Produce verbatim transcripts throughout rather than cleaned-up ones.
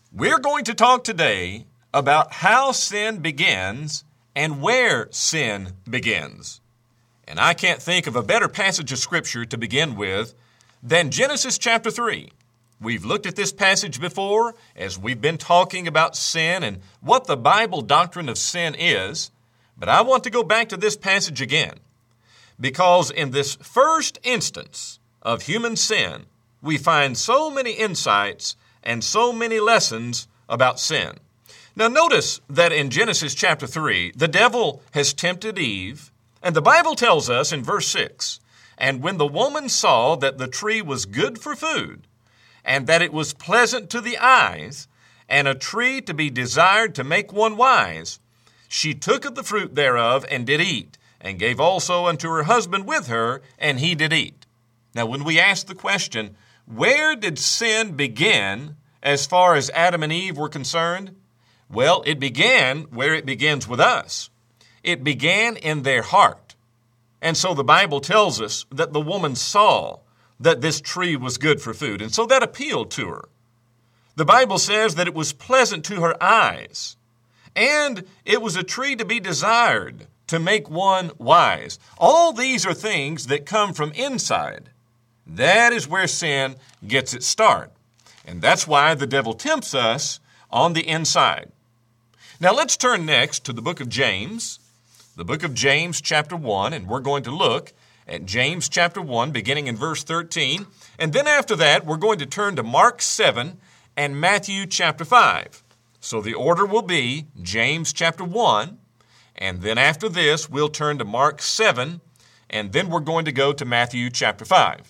We're going to talk today about how sin begins and where sin begins. And I can't think of a better passage of Scripture to begin with than Genesis chapter three. We've looked at this passage before as we've been talking about sin and what the Bible doctrine of sin is, but I want to go back to this passage again because in this first instance of human sin, we find so many insights and so many lessons about sin. Now notice that in Genesis chapter three, the devil has tempted Eve, and the Bible tells us in verse six, "And when the woman saw that the tree was good for food, and that it was pleasant to the eyes, and a tree to be desired to make one wise, she took of the fruit thereof and did eat, and gave also unto her husband with her, and he did eat." Now when we ask the question, where did sin begin as far as Adam and Eve were concerned? Well, it began where it begins with us. It began in their heart. And so the Bible tells us that the woman saw that this tree was good for food, and so that appealed to her. The Bible says that it was pleasant to her eyes, and it was a tree to be desired to make one wise. All these are things that come from inside. That is where sin gets its start. And that's why the devil tempts us on the inside. Now let's turn next to the book of James, the book of James chapter one, and we're going to look at James chapter one, beginning in verse thirteen. And then after that, we're going to turn to Mark seven and Matthew chapter five. So the order will be James chapter one, and then after this, we'll turn to Mark seven, and then we're going to go to Matthew chapter five.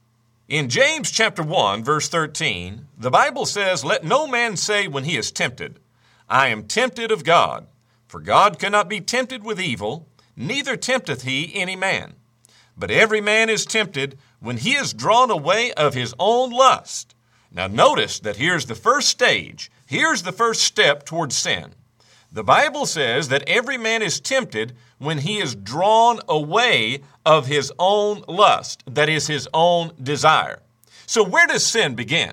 In James chapter one, verse thirteen, the Bible says, "Let no man say when he is tempted, I am tempted of God. For God cannot be tempted with evil, neither tempteth he any man. But every man is tempted when he is drawn away of his own lust." Now notice that here's the first stage. Here's the first step towards sin. The Bible says that every man is tempted when he is drawn away of his own lust, that is his own desire. So where does sin begin?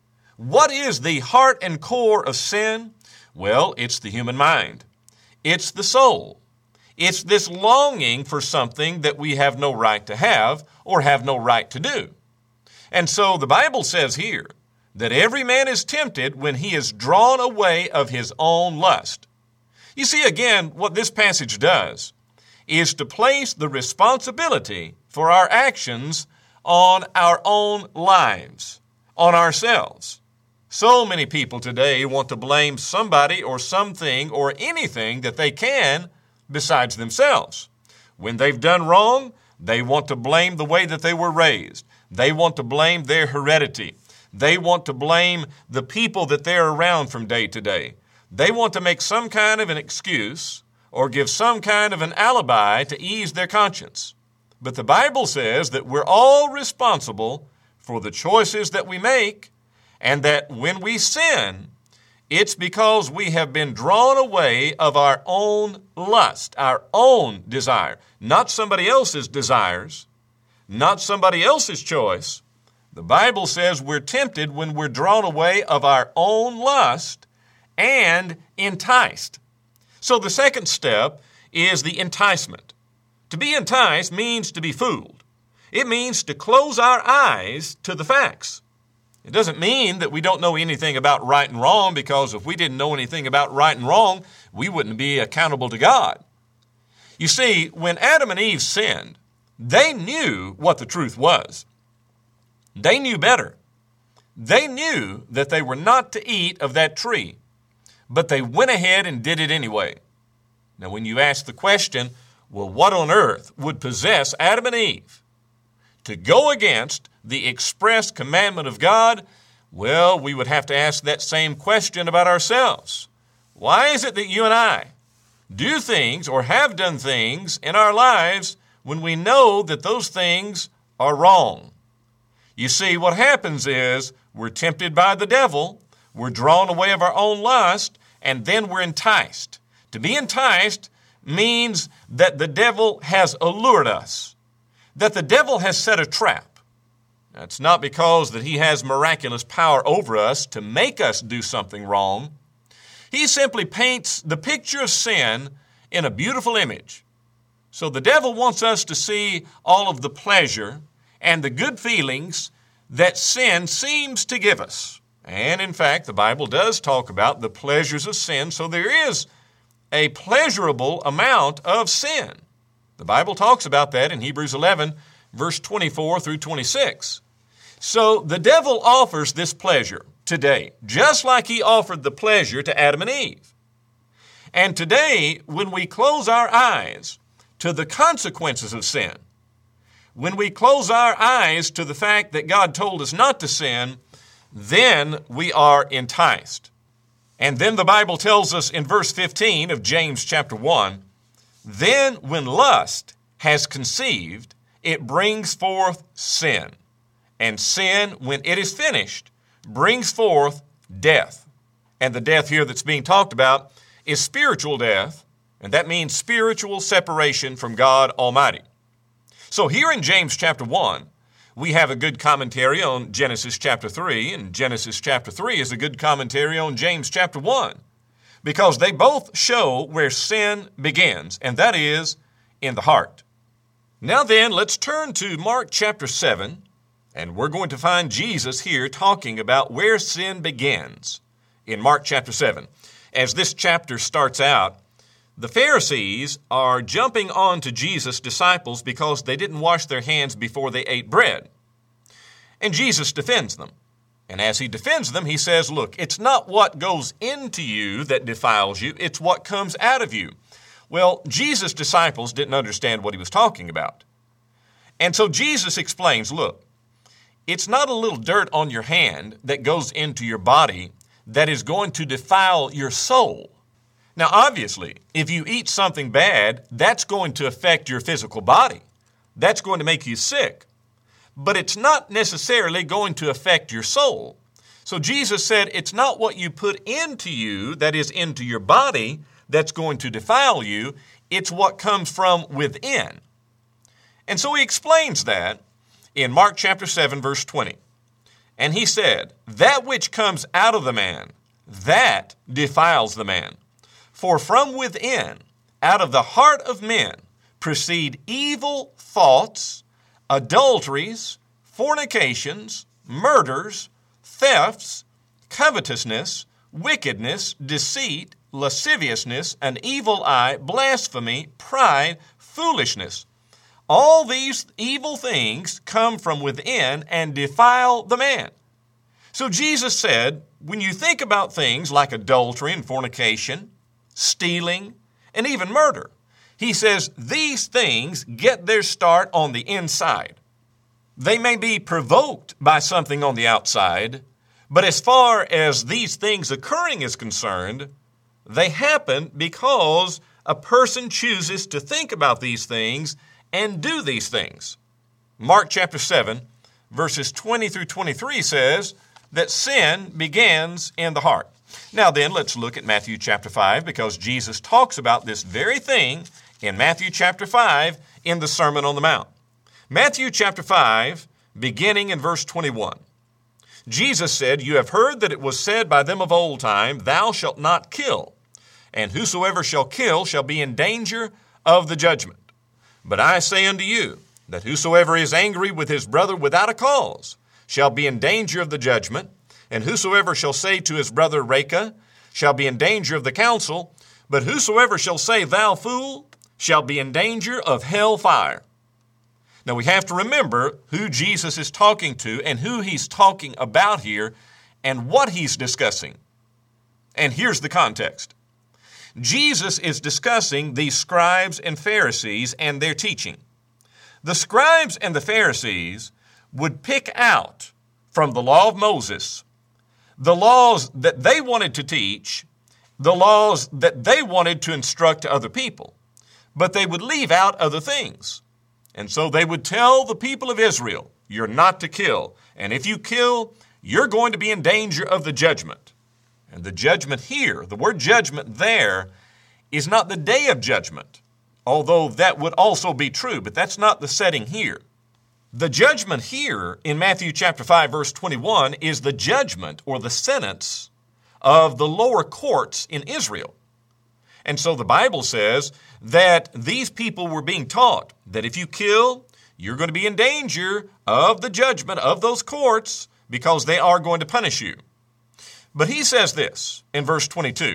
What is the heart and core of sin? Well, it's the human mind. It's the soul. It's this longing for something that we have no right to have or have no right to do. And so the Bible says here that every man is tempted when he is drawn away of his own lust. You see, again, what this passage does is to place the responsibility for our actions on our own lives, on ourselves. So many people today want to blame somebody or something or anything that they can besides themselves. When they've done wrong, they want to blame the way that they were raised. They want to blame their heredity. They want to blame the people that they're around from day to day. They want to make some kind of an excuse or give some kind of an alibi to ease their conscience. But the Bible says that we're all responsible for the choices that we make, and that when we sin, it's because we have been drawn away of our own lust, our own desire, not somebody else's desires, not somebody else's choice. The Bible says we're tempted when we're drawn away of our own lust and enticed. So the second step is the enticement. To be enticed means to be fooled. It means to close our eyes to the facts. It doesn't mean that we don't know anything about right and wrong, because if we didn't know anything about right and wrong, we wouldn't be accountable to God. You see, when Adam and Eve sinned, they knew what the truth was. They knew better. They knew that they were not to eat of that tree, but they went ahead and did it anyway. Now, when you ask the question, well, what on earth would possess Adam and Eve to go against the express commandment of God? Well, we would have to ask that same question about ourselves. Why is it that you and I do things or have done things in our lives when we know that those things are wrong? You see, what happens is we're tempted by the devil, we're drawn away of our own lust, and then we're enticed. To be enticed means that the devil has allured us, that the devil has set a trap. It's not because that he has miraculous power over us to make us do something wrong. He simply paints the picture of sin in a beautiful image. So the devil wants us to see all of the pleasure and the good feelings that sin seems to give us. And in fact, the Bible does talk about the pleasures of sin, so there is a pleasurable amount of sin. The Bible talks about that in Hebrews eleven, verse twenty-four through twenty-six. So the devil offers this pleasure today, just like he offered the pleasure to Adam and Eve. And today, when we close our eyes to the consequences of sin, when we close our eyes to the fact that God told us not to sin, then we are enticed. And then the Bible tells us in verse fifteen of James chapter one, then when lust has conceived, it brings forth sin. And sin, when it is finished, brings forth death. And the death here that's being talked about is spiritual death, and that means spiritual separation from God Almighty. So here in James chapter one, we have a good commentary on Genesis chapter three, and Genesis chapter three is a good commentary on James chapter one, because they both show where sin begins, and that is in the heart. Now then, let's turn to Mark chapter seven, and we're going to find Jesus here talking about where sin begins in Mark chapter seven. As this chapter starts out, the Pharisees are jumping on to Jesus' disciples because they didn't wash their hands before they ate bread. And Jesus defends them. And as he defends them, he says, look, it's not what goes into you that defiles you, it's what comes out of you. Well, Jesus' disciples didn't understand what he was talking about. And so Jesus explains, look, it's not a little dirt on your hand that goes into your body that is going to defile your soul. Now, obviously, if you eat something bad, that's going to affect your physical body. That's going to make you sick. But it's not necessarily going to affect your soul. So Jesus said it's not what you put into you, that is into your body, that's going to defile you. It's what comes from within. And so he explains that in Mark chapter seven, verse twenty. And he said, that which comes out of the man, that defiles the man. For from within, out of the heart of men, proceed evil thoughts, adulteries, fornications, murders, thefts, covetousness, wickedness, deceit, lasciviousness, an evil eye, blasphemy, pride, foolishness. All these evil things come from within and defile the man. So Jesus said, when you think about things like adultery and fornication, stealing, and even murder, he says these things get their start on the inside. They may be provoked by something on the outside, but as far as these things occurring is concerned, they happen because a person chooses to think about these things and do these things. Mark chapter seven, verses twenty through twenty-three says that sin begins in the heart. Now then, let's look at Matthew chapter five, because Jesus talks about this very thing in Matthew chapter five in the Sermon on the Mount. Matthew chapter five, beginning in verse twenty-one. Jesus said, you have heard that it was said by them of old time, thou shalt not kill, and whosoever shall kill shall be in danger of the judgment. But I say unto you, that whosoever is angry with his brother without a cause shall be in danger of the judgment, and whosoever shall say to his brother, Raca, shall be in danger of the council, but whosoever shall say, thou fool, shall be in danger of hell fire. Now we have to remember who Jesus is talking to and who he's talking about here and what he's discussing. And here's the context. Jesus is discussing the scribes and Pharisees and their teaching. The scribes and the Pharisees would pick out from the law of Moses the laws that they wanted to teach, the laws that they wanted to instruct to other people, but they would leave out other things. And so they would tell the people of Israel, you're not to kill, and if you kill, you're going to be in danger of the judgment. And the judgment here, the word judgment there, is not the day of judgment, although that would also be true, but that's not the setting here. The judgment here in Matthew chapter five, verse twenty-one is the judgment or the sentence of the lower courts in Israel. And so the Bible says that these people were being taught that if you kill, you're going to be in danger of the judgment of those courts because they are going to punish you. But he says this in verse twenty-two.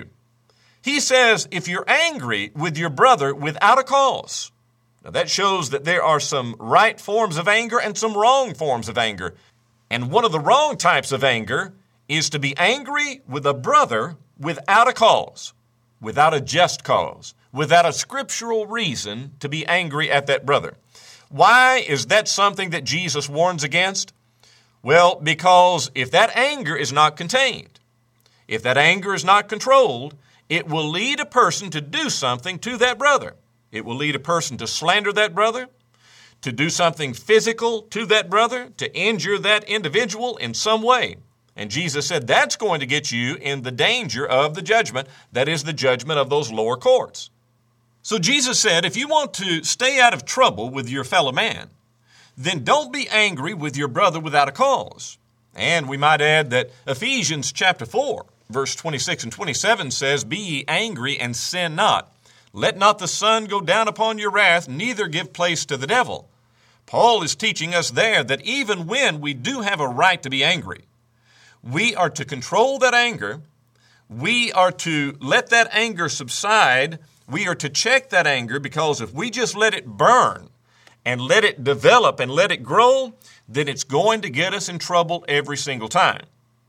He says, if you're angry with your brother without a cause. Now that shows that there are some right forms of anger and some wrong forms of anger. And one of the wrong types of anger is to be angry with a brother without a cause, without a just cause, without a scriptural reason to be angry at that brother. Why is that something that Jesus warns against? Well, because if that anger is not contained, if that anger is not controlled, it will lead a person to do something to that brother. It will lead a person to slander that brother, to do something physical to that brother, to injure that individual in some way. And Jesus said that's going to get you in the danger of the judgment. That is the judgment of those lower courts. So Jesus said, if you want to stay out of trouble with your fellow man, then don't be angry with your brother without a cause. And we might add that Ephesians chapter four, verse twenty-six and twenty-seven says, be ye angry and sin not. Let not the sun go down upon your wrath, neither give place to the devil. Paul is teaching us there that even when we do have a right to be angry, we are to control that anger. We are to let that anger subside. We are to check that anger, because if we just let it burn and let it develop and let it grow, then it's going to get us in trouble every single time.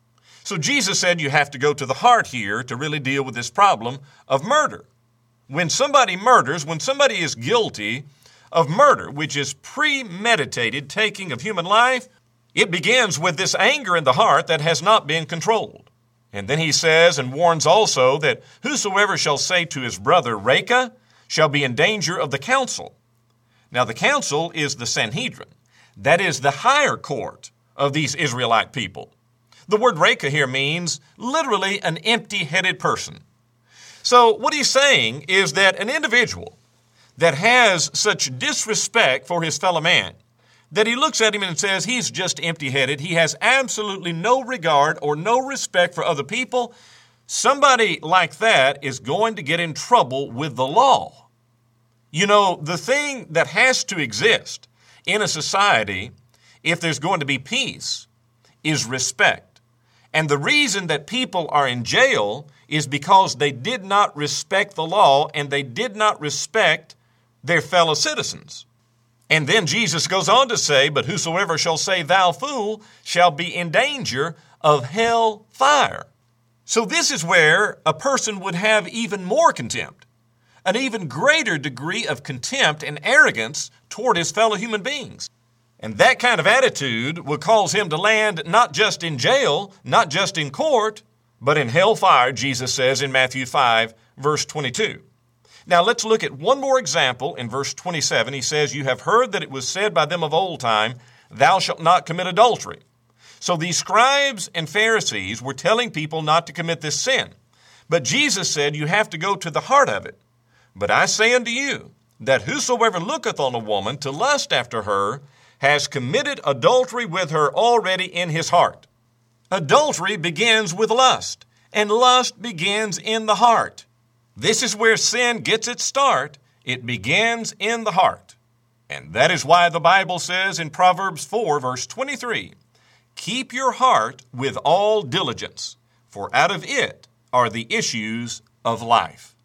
So Jesus said you have to go to the heart here to really deal with this problem of murder. When somebody murders, when somebody is guilty of murder, which is premeditated taking of human life, it begins with this anger in the heart that has not been controlled. And then he says and warns also that whosoever shall say to his brother, Raca, shall be in danger of the council. Now the council is the Sanhedrin. That is the higher court of these Israelite people. The word Raca here means literally an empty-headed person. So what he's saying is that an individual that has such disrespect for his fellow man, that he looks at him and says he's just empty-headed, he has absolutely no regard or no respect for other people, somebody like that is going to get in trouble with the law. You know, the thing that has to exist in a society, if there's going to be peace, is respect. And the reason that people are in jail is because they did not respect the law and they did not respect their fellow citizens. And then Jesus goes on to say, but whosoever shall say, thou fool, shall be in danger of hell fire. So this is where a person would have even more contempt, an even greater degree of contempt and arrogance toward his fellow human beings. And that kind of attitude will cause him to land not just in jail, not just in court, but in hellfire, Jesus says in Matthew five, verse twenty-two. Now let's look at one more example in verse twenty-seven. He says, you have heard that it was said by them of old time, thou shalt not commit adultery. So these scribes and Pharisees were telling people not to commit this sin. But Jesus said, you have to go to the heart of it. But I say unto you, that whosoever looketh on a woman to lust after her, has committed adultery with her already in his heart. Adultery begins with lust, and lust begins in the heart. This is where sin gets its start. It begins in the heart. And that is why the Bible says in Proverbs four, verse twenty-three, keep your heart with all diligence, for out of it are the issues of life.